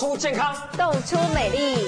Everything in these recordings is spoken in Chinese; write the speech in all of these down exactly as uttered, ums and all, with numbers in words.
出健康， 动出美丽。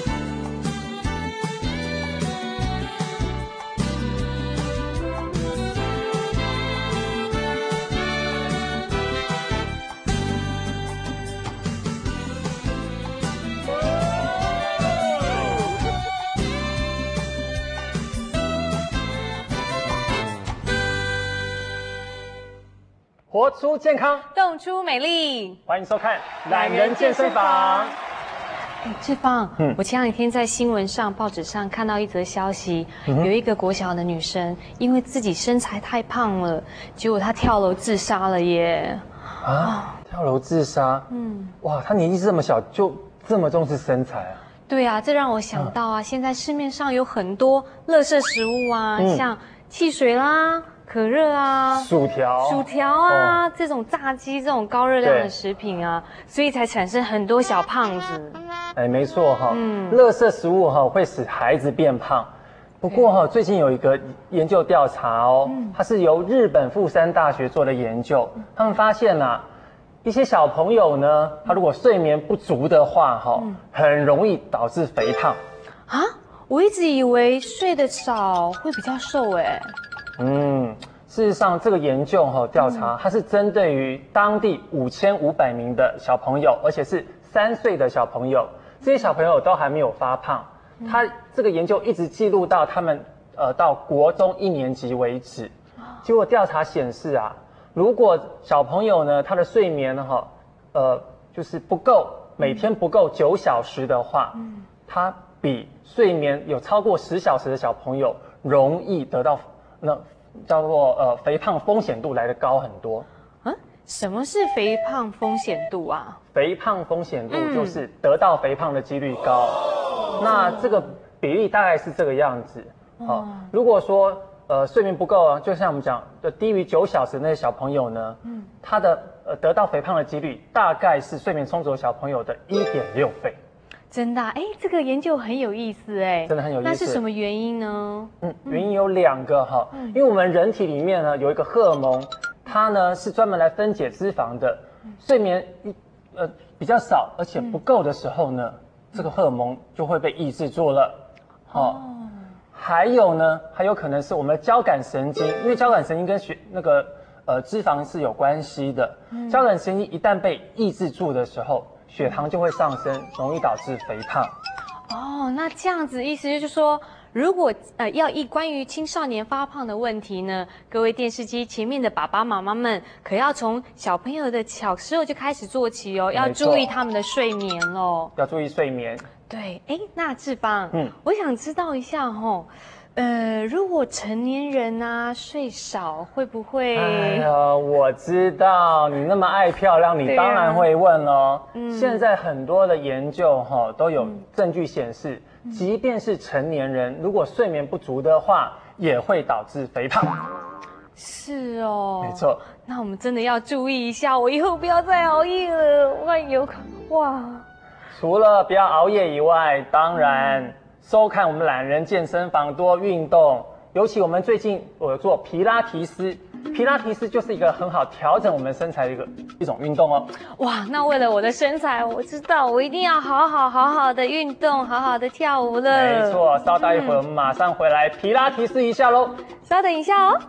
活出健康， 动出美丽。 欢迎收看《懒人健身房》。 哎，志芳，嗯，我前两天在新闻上、报纸上看到一则消息，嗯、有一个国小的女生，因为自己身材太胖了，结果她跳楼自杀了耶！ 啊，跳楼自杀？嗯，哇，她年纪这么小，就这么重视身材啊？ 对啊，这让我想到啊，嗯、现在市面上有很多垃圾食物啊，嗯、像汽水啦。可热啊， 薯条、 薯条啊，哦、这种炸鸡、这种高热量的食品啊，所以才产生很多小胖子。 哎，没错哈，嗯，垃圾食物哈会使孩子变胖。不过哈，最近有一个研究调查哦，嗯、它是由日本富山大学做的研究，他们发现呐、啊，一些小朋友呢，他如果睡眠不足的话，哈、嗯，很容易导致肥胖。 啊，我一直以为睡得少会比较瘦哎。 嗯，事实上，这个研究哈调查，它是针对于当地五千五百名的小朋友，而且是三岁的小朋友，这些小朋友都还没有发胖。他这个研究一直记录到他们呃到国中一年级为止。结果调查显示啊，如果小朋友呢他的睡眠哈呃就是不够，每天不够九小时的话，他比睡眠有超过十小时的小朋友容易得到。那叫做呃肥胖风险度来得高很多。 嗯，什么是肥胖风险度啊？ 肥胖风险度就是得到肥胖的几率高。嗯、那这个比例大概是这个样子。好、哦，如果说呃睡眠不够啊，就像我们讲的低于九小时那些小朋友呢，嗯，他的呃得到肥胖的几率大概是睡眠充足的小朋友的一点六倍。 真的哎、啊，这个研究很有意思哎， 真的很有意思。 那是什么原因呢？ 嗯，原因有两个哈，嗯、因为我们人体里面呢有一个荷尔蒙，它呢是专门来分解脂肪的。睡眠呃比较少而且不够的时候呢，嗯、这个荷尔蒙就会被抑制住了。哦，还有呢，还有可能是我们的交感神经，因为交感神经跟血那个呃脂肪是有关系的。嗯、交感神经一旦被抑制住的时候，血糖就会上升，容易导致肥胖。 哦，那这样子意思就是说，如果呃要一关于青少年发胖的问题呢，各位电视机前面的爸爸妈妈们，可要从小朋友的小时候就开始做起哦，要注意他们的睡眠哦。 要注意睡眠。 对，哎，那志邦，嗯，我想知道一下吼。呃，如果成年人啊睡少，会不会？ 哎呀，我知道你那么爱漂亮，你当然会问哦。嗯，现在很多的研究哈、哦、都有证据显示，嗯、即便是成年人，如果睡眠不足的话，也会导致肥胖。 是哦， 没错。 那我们真的要注意一下，我以后不要再熬夜了。万有哇！ 除了不要熬夜以外，当然。嗯收看我们懒人健身房，多运动，尤其我们最近我有做皮拉提斯，皮拉提斯就是一个很好调整我们身材的一个一种运动哦。 哇，那为了我的身材，我知道我一定要好好好好的运动，好好的跳舞了。 没错，稍待一会儿，我们马上回来皮拉提斯一下喽。 稍等一下哦。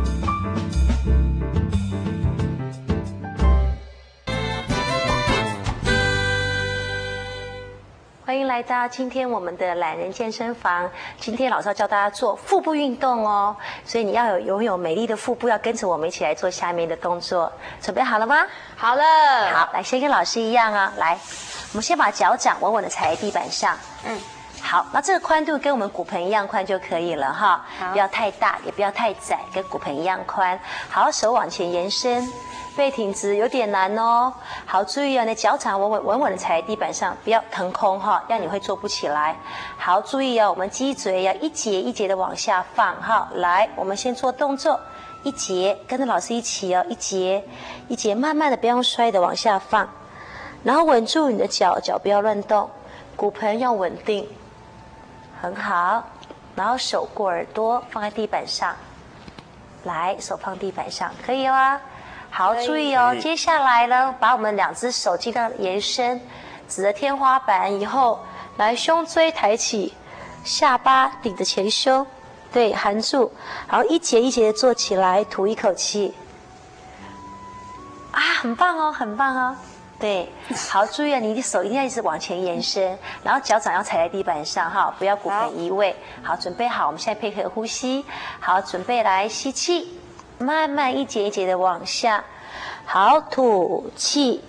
欢迎来到今天我们的懒人健身房。今天老师要教大家做腹部运动哦，所以你要有拥有美丽的腹部，要跟着我们一起来做下面的动作。准备好了吗？ 好了。 好，来先跟老师一样啊、哦，来，我们先把脚掌稳稳的踩在地板上。嗯，好，那这个宽度跟我们骨盆一样宽就可以了哈，不要太大，也不要太窄，跟骨盆一样宽。好，手往前延伸。背挺直有点难哦，好，注意哦，你的脚掌稳稳稳稳的踩在地板上，不要腾空哈，让你会做不起来。好，注意哦，我们脊椎要一节一节的往下放哈。来，我们先做动作，一节，跟着老师一起哦，一节一节，慢慢的不要摔的往下放，然后稳住你的脚，脚不要乱动，骨盆要稳定，很好。然后手过耳朵放在地板上，来，手放地板上，可以吗？好，注意哦，接下来呢，把我们两只手尽量延伸， 指着天花板以后，来胸椎抬起，下巴顶着前胸，对，含住，然后一节一节的做起来，吐一口气。啊，很棒哦，很棒哦。对，好，注意啊，你的手一定要一直往前延伸，然后脚掌要踩在地板上哈，不要骨盆移位。好，准备好，我们现在配合呼吸。好，准备来吸气，慢慢一节一节的往下。好，吐气。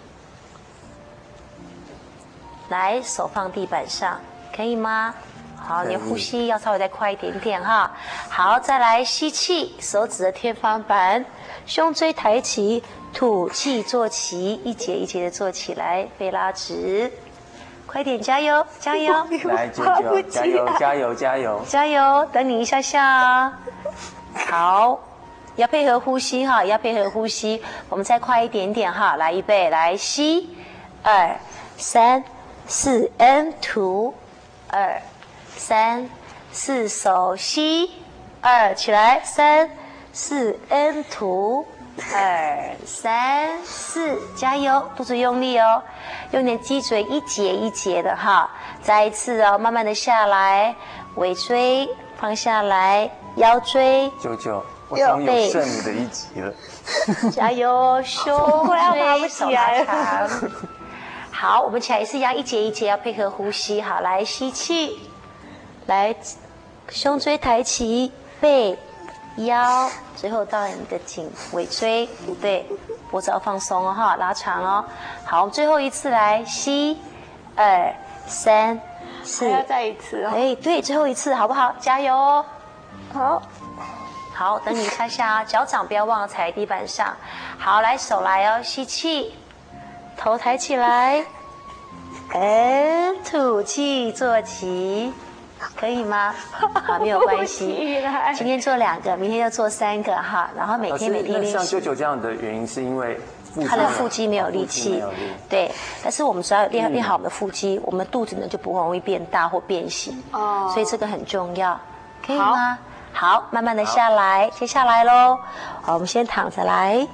来，手放地板上，可以吗？好，你的呼吸要稍微再快一点点哈。好，再来吸气，手指着天花板，胸椎抬起。吐气，坐齐，一节一节的做起来，背拉直，快点，加油，加油！ 来，九九，加油，加油，加油， 加油！等你一下下啊。好，要配合呼吸哈，要配合呼吸。我们再快一点点哈，来预备，来吸，二三四 ，and 吐，二三四，手吸，二起来，三四 ，and 吐。二三四，加油，肚子用力哦，用你的鸡嘴一节一节的哈，再一次哦，慢慢的下来，尾椎放下来，腰椎。 九九，我终于有剩你的一集了。 加油，胸椎手拉长。好，我们起来也是一样，一节一节要配合呼吸。好，来吸气，来胸椎抬起，背。腰，最后到你的颈尾椎，对，脖子要放松哦哈，拉长哦。好，最后一次来吸，二三四， 还要再一次哦。 哎，对，最后一次好不好？加油哦。 好， 好，等你一下下啊，脚掌不要忘了踩在地板上。好，来手来哦，吸气，头抬起来，哎，吐气，坐齐。可以吗？好，没有关系。今天做两个，明天要做三个哈，然后每天每天练习。 像九九这样的原因是因为他的腹肌没有力气，对。但是我们只要练练好我们的腹肌，我们肚子呢就不容易变大或变形。哦。所以这个很重要，可以吗？好，慢慢的下来，接下来喽。好，我们先躺着来。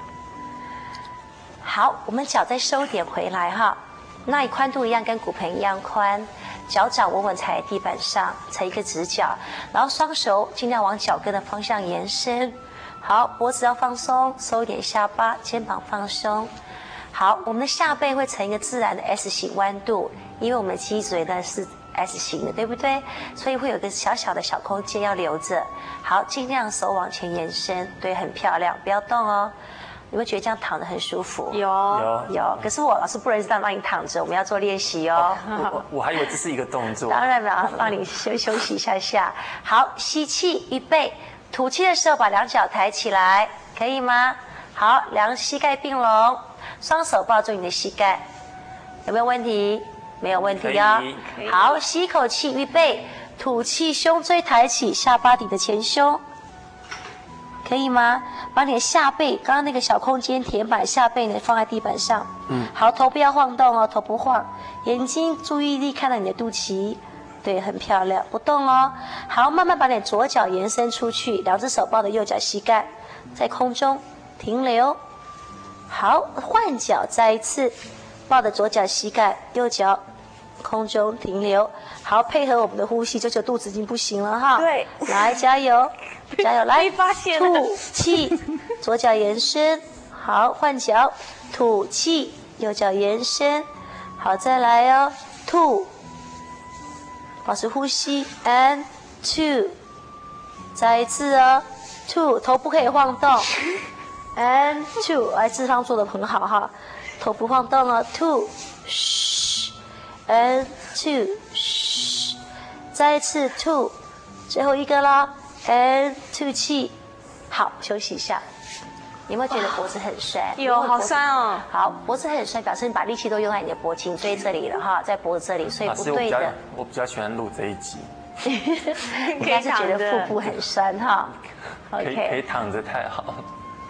好，我们脚再收点回来哈，那你宽度一样，跟骨盆一样宽。脚掌稳稳踩在地板上，踩一个直角，然后双手尽量往脚跟的方向延伸。好，脖子要放松，收一点下巴，肩膀放松。好，我们的下背会呈一个自然的 S 型弯度，因为我们的脊椎呢是 S 型的，对不对？所以会有个小小的小空间要留着。好，尽量手往前延伸，对，很漂亮，不要动哦。有没有觉得这样躺着很舒服？ 有有有，可是我老师不能让让你躺着，我们要做练习哦。 我我还以为这是一个动作。 当然了，让你休休息一下下。好，吸气，预备，吐气的时候把两脚抬起来，可以吗？好，两膝盖并拢，双手抱住你的膝盖，有没有问题？没有问题哦。好，吸一口气，预备，吐气，胸椎抬起，下巴顶着前胸。可以吗？把你的下背，刚刚那个小空间填满下背呢，放在地板上。嗯。好，头不要晃动哦，头不晃，眼睛注意力看到你的肚脐，对，很漂亮，不动哦。好，慢慢把你的左脚延伸出去，两只手抱着右脚膝盖，在空中停留。好，换脚，再一次，抱着左脚膝盖，右脚空中停留。好，配合我们的呼吸，九九肚子已经不行了哈。 对， 来加油。加油，来！ 发现了， 吐气，左脚延伸，好，换脚，吐气，右脚延伸，好，再来哦，吐，保持呼吸 ，and two， 再一次哦 ，two， 头不可以晃动 ，and two， 来，智方做的很好哈，头不晃动哦 ，two， 嘘 ，and two， 嘘，再一次 two， 最后一个啦。and 吐气，好，休息一下。有没有觉得脖子很酸？ 有，好酸哦。 好，脖子很酸，表示你把力气都用在你的脖颈椎这里了哈，在脖子这里，所以不对的。 我比较喜欢录这一集。 应该是觉得腹部很酸哈。 可以可以躺着太好。 可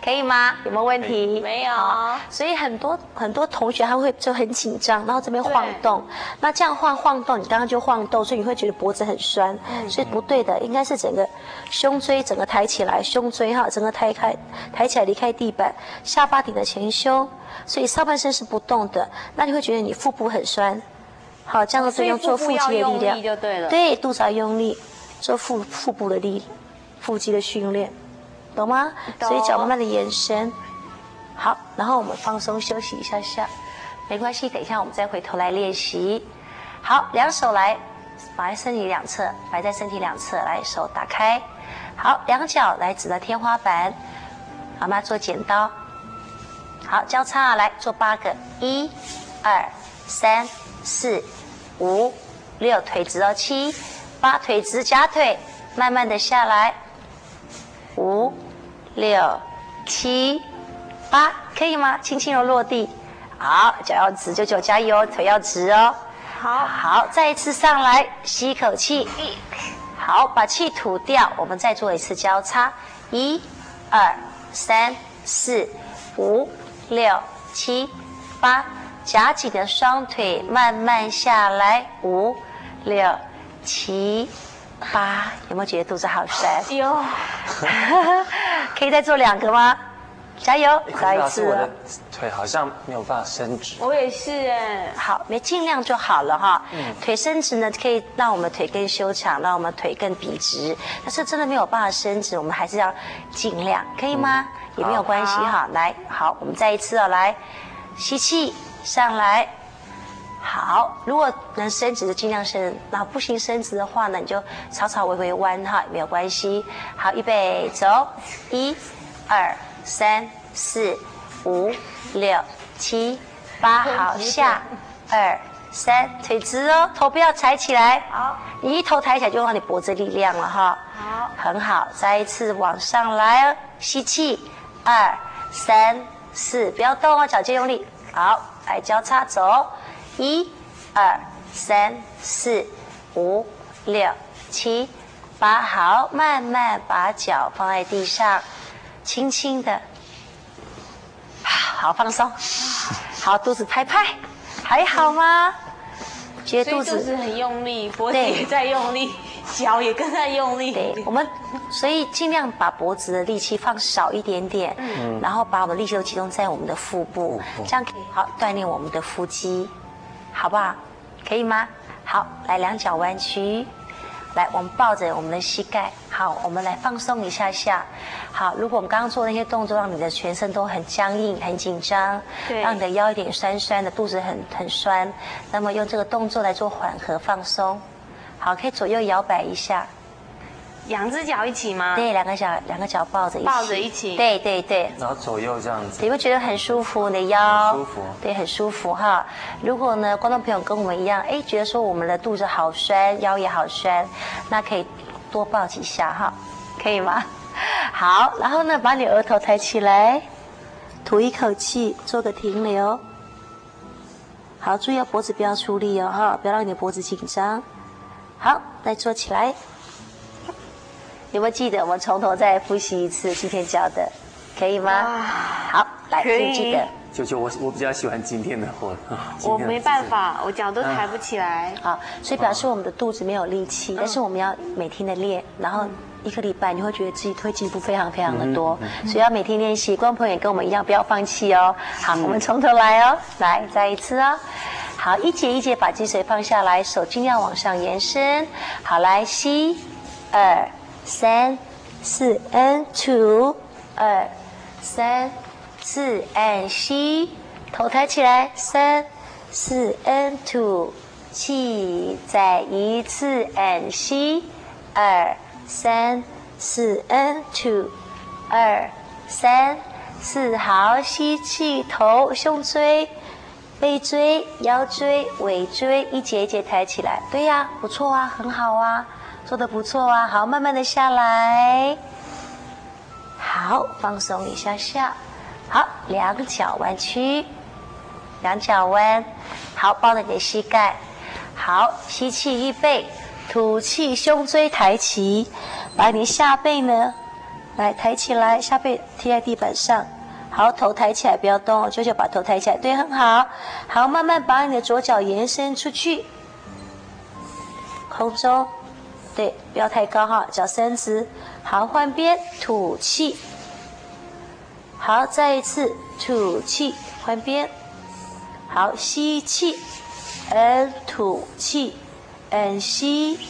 可以吗？有没有问题？ 没有。 所以很多很多同学他会就很紧张，然后这边晃动，那这样晃晃动，你刚刚就晃动，所以你会觉得脖子很酸，嗯、所以不对的，应该是整个胸椎整个抬起来，胸椎哈整个抬开抬起来离开地板，下巴顶的前胸，所以上半身是不动的，那你会觉得你腹部很酸。好，这样子用做腹肌的力量， 就对了。 对，肚子要用力，做腹腹部的力，腹肌的训练，懂吗？ 懂。 所以脚慢慢的延伸。好，然后我们放松休息一下下，没关系，等一下我们再回头来练习。好，两手来摆在身体两侧，摆在身体两侧，来手打开。好，两脚来指着天花板，好吗？做剪刀。好，交叉来做八个，一、二、三、四。五、六，腿直哦，七、八，腿直，夹腿，慢慢的下来。五、六、七、八，可以吗？轻轻的落地。好，脚要直，九九加油，腿要直哦。 好， 好，再一次上来，吸一口气。好，把气吐掉，我们再做一次交叉。一、二、三、四、五、六、七、八。夹紧的双腿慢慢下来，五、六、七、八，有没有觉得肚子好酸？ 有。 可以再做两个吗？加油，再一次。 我的腿好像没有办法伸直。 我也是哎。 好，没尽量就好了哈。嗯。腿伸直呢，可以让我们腿更修长，让我们腿更笔直。但是真的没有办法伸直，我们还是要尽量，可以吗？嗯、也没有关系哈。来，好，我们再一次哦，来，吸气。上来，好。如果能伸直就尽量伸，那不行伸直的话呢，你就稍稍微微弯哈，没有关系。好，预备走，一、二、三、四、五、六、七、八，好下，二、三，腿直哦，头不要抬起来。好，你一头抬起来就让你脖子力量了哈。好，很好，再一次往上来哦，吸气，二、三、四，不要动哦，脚尖用力。好。来交叉走，一、二、三、四、五、六、七、八，好，慢慢把脚放在地上，轻轻的，好放松，好肚子拍拍，还好吗？觉得肚子肚子很用力，脖子也在用力，脚也跟在用力。 对，我们所以尽量把脖子的力气放少一点点，嗯，然后把我们力气都集中在我们的腹部，嗯、这样可以好锻炼我们的腹肌，好不好？可以吗？好，来两脚弯曲，来我们抱着我们的膝盖，好，我们来放松一下下。好，如果我们刚刚做那些动作，让你的全身都很僵硬、很紧张，让你的腰有点酸酸的，肚子很很酸，那么用这个动作来做缓和放松。好，可以左右摇摆一下。 两只脚一起吗？ 对，两个脚两个脚抱着一起。 抱着一起。 对对对。 然后左右这样子。 你会觉得很舒服，你的腰。 舒服。 对，很舒服哈。如果呢，观众朋友跟我们一样，哎，觉得说我们的肚子好酸，腰也好酸，那可以多抱几下哈，可以吗？好，然后呢，把你额头抬起来，吐一口气，做个停留。好，注意要脖子不要出力哦哈，不要让你的脖子紧张。好，再坐起来。有没有记得？我们从头再复习一次今天教的，可以吗？好，来，请记得。 九九，我我比较喜欢今天的活。 我没办法，我脚都抬不起来。 好，所以表示我们的肚子没有力气，但是我们要每天的练，然后一个礼拜你会觉得自己会进步非常非常的多，所以要每天练习。观众朋友也跟我们一样，不要放弃哦。好，我们从头来哦，来再一次哦。好，一节一节把脊髓放下来，手尽量往上延伸。好，来吸，二。三、四 ，and two， 二、三、四 ，and 吸，头抬起来，三、四 ，and two， 气，再一次 ，and 吸，二、三、四 ，and two， 二、三、四，好，吸气，头、胸椎、背椎、腰椎、尾椎，一节一节抬起来，对呀，不错啊，很好啊。做得不错啊，好，慢慢的下来，好，放松一下下，好，两脚弯曲，两脚弯，好，抱着你的膝盖，好，吸气预备，吐气胸椎抬起，把你下背呢来抬起来，下背贴在地板上。好，头抬起来，不要动哦，九九把头抬起来，对，很好。好，慢慢把你的左脚延伸出去，空中，对，不要太高哈，脚伸直。好，换边，吐气。好，再一次吐气，换边。好，吸气 ，and 吐气 ，and 吸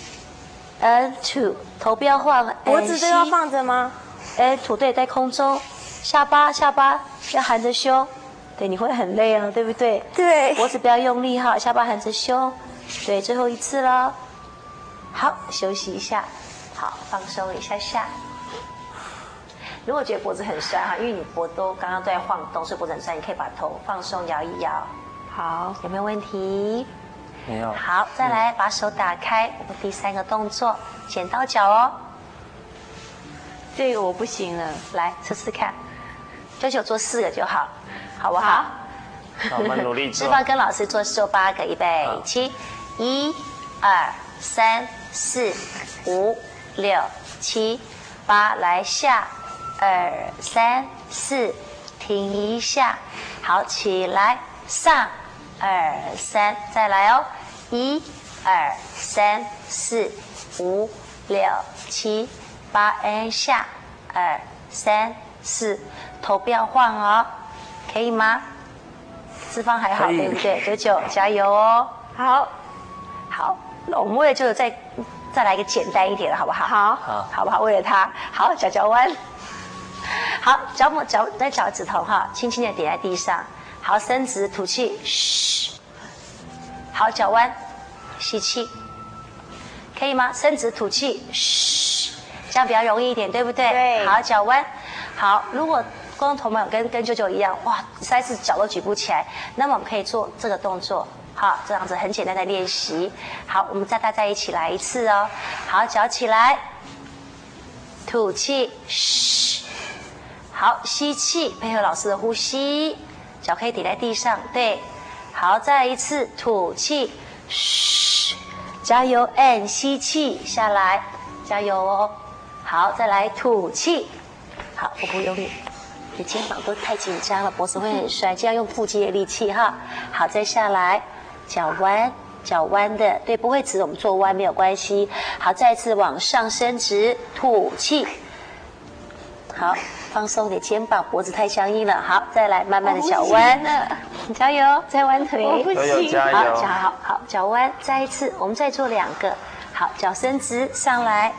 ，and 吐，头不要晃， 脖子都要放着吗？ 哎，吐对，在空中。下巴下巴要含着胸，对，你会很累哦，对不对？ 对。 脖子不要用力哈，下巴含着胸，对，最后一次了。好，休息一下，好，放松一下下。如果觉得脖子很酸哈，因为你脖都刚刚都在晃动，所以脖子很酸，你可以把头放松，摇一摇。 好， 有没有问题？ 没有。 好，再来把手打开，我们第三个动作，剪刀脚哦。 这个我不行了， 来试试看。九九做四个就好，好不好？ 好，我们努力做。 志芳跟老师做做八个，预备起，一、二、三、四、五、六、七、八，来下，二、三、四，停一下，好，起来，上，二、三，再来哦，一、二、三、四、五、六、七、八，按下，二、三、四。头不要晃哦，可以吗？志芳还好，对不对？九九加油哦！ 好， 好，那我们为了九九再再来一个简单一点的，好不好？ 好， 好， 好不好？为了他，好，脚脚弯，好，脚拇脚在脚趾头哈，轻轻的点在地上，好，伸直，吐气，嘘，好，脚弯，吸气，可以吗？伸直，吐气，嘘，这样比较容易一点，对不对？ 对， 好，脚弯，好，如果观众朋友跟跟舅舅一样，哇，实在是脚都举不起来，那么我们可以做这个动作，好，这样子很简单的练习。好，我们再大家一起来一次哦。好，脚起来，吐气，嘘。好，吸气，配合老师的呼吸，脚可以抵在地上，对。好，再来一次，吐气，嘘，加油 ，and 吸气下来，加油哦。好，再来吐气，好，腹部用力。你肩膀都太紧张了，脖子会很酸，就要用腹肌的力气哈。好，再下来，脚弯，脚弯的，对，不会直，我们做弯没有关系。好，再次往上伸直，吐气。好，放松点肩膀，脖子太僵硬了。好，再来，慢慢的脚弯，加油，再弯腿， 我不行， 加油， 好，脚好，好，脚弯，再一次，我们再做两个。好，脚伸直上来，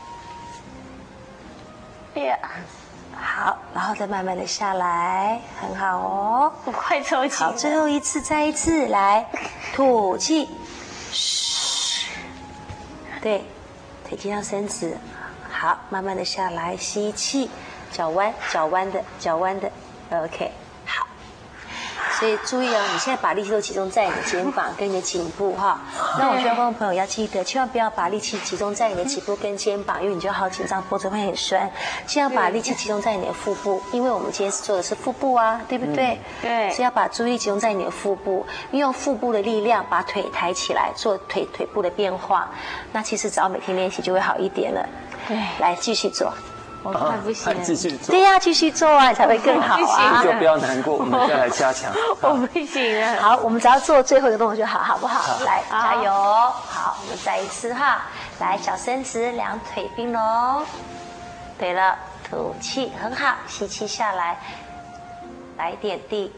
呀。好，然后再慢慢的下来，很好哦。 我快抽筋。 好，最后一次，再一次，来，吐气，嘘，对，腿尽量伸直。好，慢慢的下来，吸气，脚弯，脚弯的，脚弯的 ，OK， 好。所以注意哦，你现在把力气都集中在你的肩膀跟你的颈部哈。那我希望观众朋友要记得，千万不要把力气集中在你的颈部跟肩膀，因为你就好紧张，脖子会很酸。尽量把力气集中在你的腹部，因为我们今天做的是腹部啊，对不对？ 嗯、对。 所以要把注意力集中在你的腹部，运用腹部的力量把腿抬起来，做腿腿部的变化。那其实只要每天练习就会好一点了。 对， 来继续做。 我快不行了， 继续做。 对呀、啊，继续做啊，才会更好啊。 就不要难过，我们再来加强。 我不行了。 好，我们只要做最后一个动作就好，好不好？好来，加油！好，我们再一次哈，来，脚伸直，两腿并拢。对了，吐气，很好，吸气下来，来点地。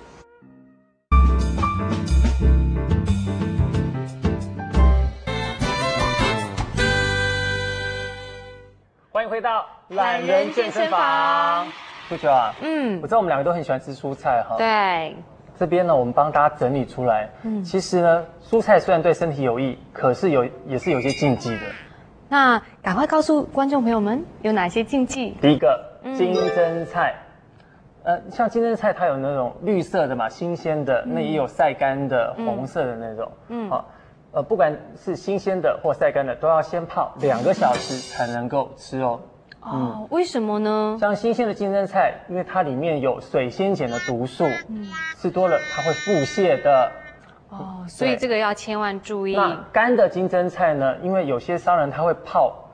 欢迎回到懒人健身房。舅舅啊，嗯，我知道我们两个都很喜欢吃蔬菜哈。 对。 这边呢，我们帮大家整理出来。嗯，其实呢，蔬菜虽然对身体有益，可是有也是有些禁忌的。 那赶快告诉观众朋友们有哪些禁忌？ 第一个，金针菜。嗯、呃，像金针菜，它有那种绿色的嘛，新鲜的，那也有晒干的，嗯、红色的那种。嗯，好。呃，不管是新鲜的或晒干的，都要先泡两个小时才能够吃哦。 哦，嗯、为什么呢？ 像新鲜的金针菜，因为它里面有水仙碱的毒素，嗯，吃多了它会腹泻的。 哦，所以这个要千万注意。 那干的金针菜呢？因为有些商人他会泡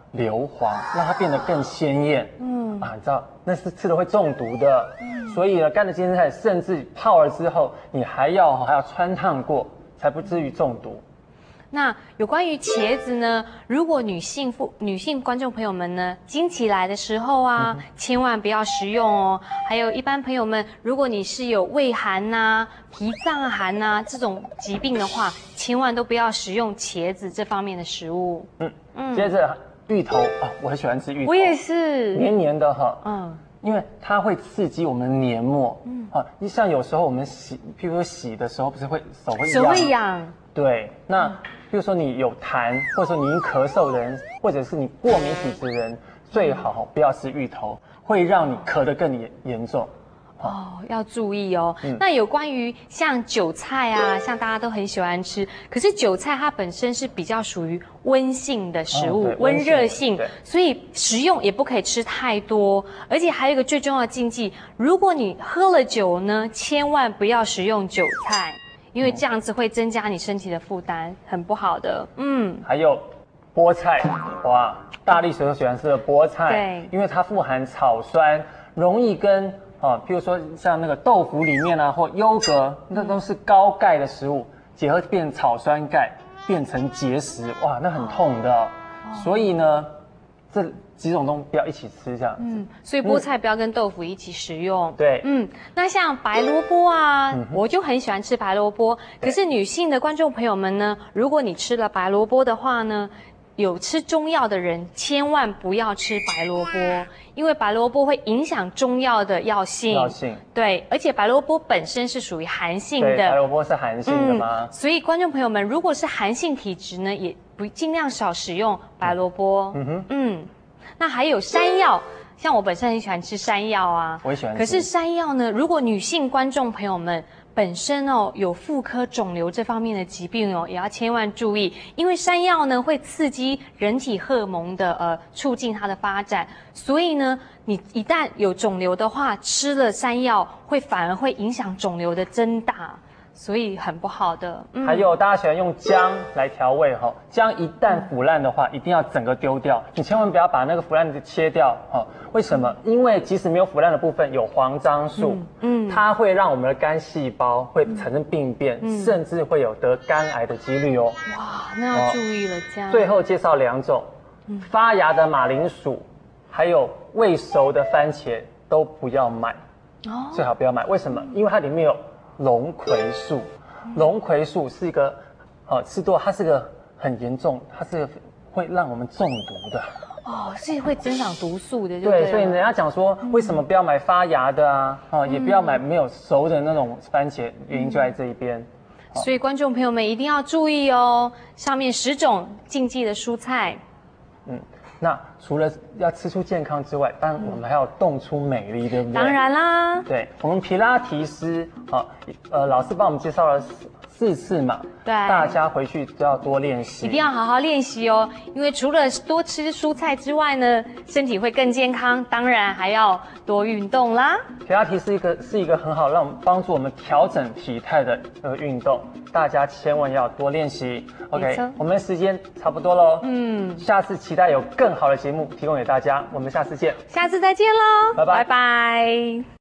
硫磺，让它变得更鲜艳。嗯啊，你知道那是吃了会中毒的。嗯，所以呢，干的金针菜甚至泡了之后，你还要还要汆烫过，才不至于中毒。 那有关于茄子呢？如果女性妇女性观众朋友们呢，经期来的时候啊，嗯、千万不要食用哦。还有一般朋友们，如果你是有胃寒呐、啊、脾脏寒呐、啊、这种疾病的话，千万都不要食用茄子这方面的食物。嗯嗯。接着芋头啊，我很喜欢吃芋头。 我也是。 黏黏的哈。嗯。因为它会刺激我们的黏膜。嗯。啊，你像有时候我们洗，譬如说洗的时候，不是会手会手会痒。 对，那。嗯，比如说你有痰，或者说你因咳嗽的人，或者是你过敏体质的人，最好不要吃芋头，会让你咳得更严严重。 哦，要注意哦。嗯、那有关于像韭菜啊，像大家都很喜欢吃，可是韭菜它本身是比较属于温性的食物，哦、温热性，所以食用也不可以吃太多。而且还有一个最重要的禁忌，如果你喝了酒呢，千万不要食用韭菜。因为这样子会增加你身体的负担，很不好的。嗯， 还有菠菜，哇，大力水都喜欢吃的菠菜， 对， 因为它富含草酸，容易跟啊，譬如说像那个豆腐里面啊，或优格，那都是高钙的食物，结合变草酸钙，变成结石，哇，那很痛的、哦。哦、所以呢，这几种东西不要一起吃，这样。嗯， 所以菠菜不要跟豆腐一起食用。 对， 嗯，那像白萝卜啊，嗯、我就很喜欢吃白萝卜。可是女性的观众朋友们呢，如果你吃了白萝卜的话呢，有吃中药的人千万不要吃白萝卜，因为白萝卜会影响中药的药性。 药性。 对，而且白萝卜本身是属于寒性的。 对，白萝卜是寒性的吗？ 嗯、所以观众朋友们，如果是寒性体质呢，也不尽量少食用白萝卜。嗯哼，嗯。那还有山药，像我本身很喜欢吃山药啊， 我也喜欢吃。 可是山药呢，如果女性观众朋友们本身哦有妇科肿瘤这方面的疾病哦，也要千万注意，因为山药呢会刺激人体荷尔蒙的呃促进它的发展，所以呢，你一旦有肿瘤的话，吃了山药会反而会影响肿瘤的增大。所以很不好的。 嗯、还有大家喜欢用姜来调味哈，姜一旦腐烂的话，一定要整个丢掉，你千万不要把那个腐烂的切掉哈。为什么？因为即使没有腐烂的部分有黄樟素，嗯，嗯它会让我们的肝细胞会产生病变，嗯、甚至会有得肝癌的几率哦。 哇，那要注意了，姜。 最后介绍两种，嗯、发芽的马铃薯，还有未熟的番茄都不要买，哦，最好不要买。为什么？因为它里面有龙葵素，龙葵素是一个，呃，吃多它是个很严重，它是个会让我们中毒的。 哦，是会增长毒素的就对， 对， 所以人家讲说，为什么不要买发芽的啊？哦、嗯，也不要买没有熟的那种番茄，原因就在这一边。 嗯、所以观众朋友们一定要注意哦，上面十种禁忌的蔬菜。 嗯。那除了要吃出健康之外，当然我们还要动出美丽，对不对？ 当然啦。 对，我们皮拉提斯啊，呃，老师帮我们介绍了四四次嘛， 对， 大家回去都要多练习， 一定要好好练习哦。因为除了多吃蔬菜之外呢，身体会更健康，当然还要多运动啦。 皮拉提是一个是一个很好让我们帮助我们调整体态的呃运动，大家千万要多练习。OK， 我们的时间差不多喽，嗯，下次期待有更好的节目提供给大家，我们下次见， 下次再见喽， 拜拜拜拜。